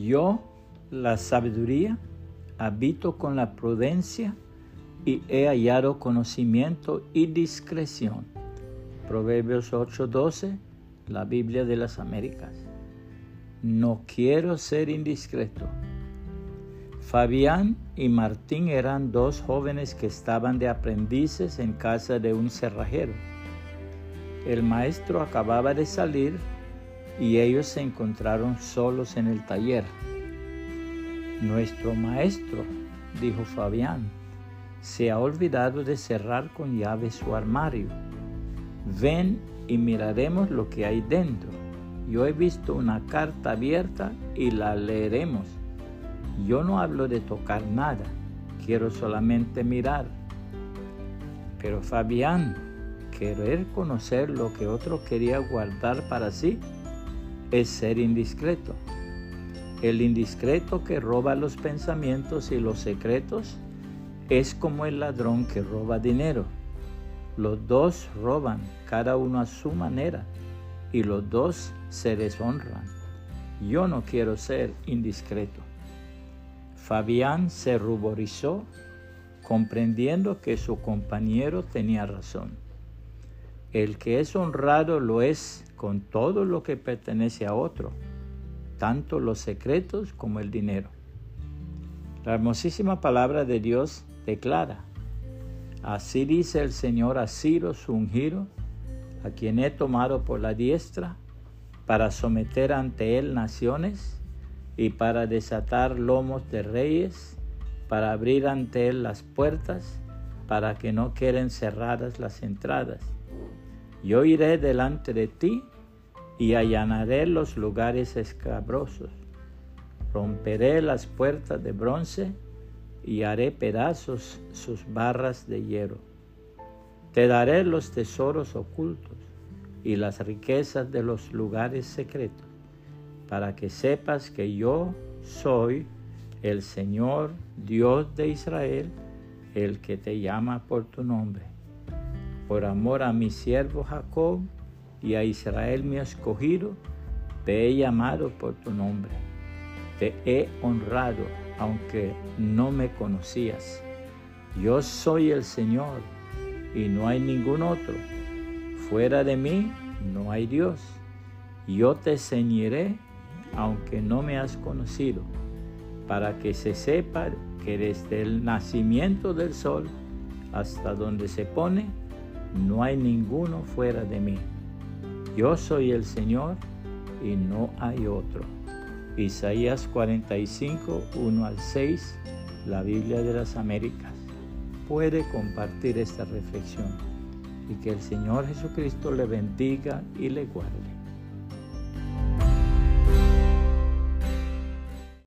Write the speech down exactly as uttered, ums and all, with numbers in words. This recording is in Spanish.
Yo, la sabiduría, habito con la prudencia y he hallado conocimiento y discreción. Proverbios ocho doce, la Biblia de las Américas. No quiero ser indiscreto. Fabián y Martín eran dos jóvenes que estaban de aprendices en casa de un cerrajero. El maestro acababa de salir y ellos se encontraron solos en el taller. Nuestro maestro, dijo Fabián, se ha olvidado de cerrar con llave su armario. Ven y miraremos lo que hay dentro. Yo he visto una carta abierta y la leeremos. Yo no hablo de tocar nada, quiero solamente mirar. Pero Fabián, querer conocer lo que otro quería guardar para sí, es ser indiscreto. El indiscreto que roba los pensamientos y los secretos es como el ladrón que roba dinero. Los dos roban, cada uno a su manera, y los dos se deshonran. Yo no quiero ser indiscreto. Fabián se ruborizó, comprendiendo que su compañero tenía razón. El que es honrado lo es con todo lo que pertenece a otro, tanto los secretos como el dinero. La hermosísima palabra de Dios declara: así dice el Señor a Ciro su ungido, a quien he tomado por la diestra, para someter ante él naciones y para desatar lomos de reyes, para abrir ante él las puertas, para que no queden cerradas las entradas. Yo iré delante de ti y allanaré los lugares escabrosos. Romperé las puertas de bronce y haré pedazos sus barras de hierro. Te daré los tesoros ocultos y las riquezas de los lugares secretos, para que sepas que yo soy el Señor Dios de Israel, el que te llama por tu nombre. Por amor a mi siervo Jacob y a Israel mi escogido, te he llamado por tu nombre. Te he honrado, aunque no me conocías. Yo soy el Señor, y no hay ningún otro. Fuera de mí no hay Dios. Yo te ceñiré, aunque no me has conocido, para que se sepa que desde el nacimiento del sol hasta donde se pone, no hay ninguno fuera de mí. Yo soy el Señor y no hay otro. Isaías cuarenta y cinco, uno al seis, la Biblia de las Américas. Puede compartir esta reflexión y que el Señor Jesucristo le bendiga y le guarde.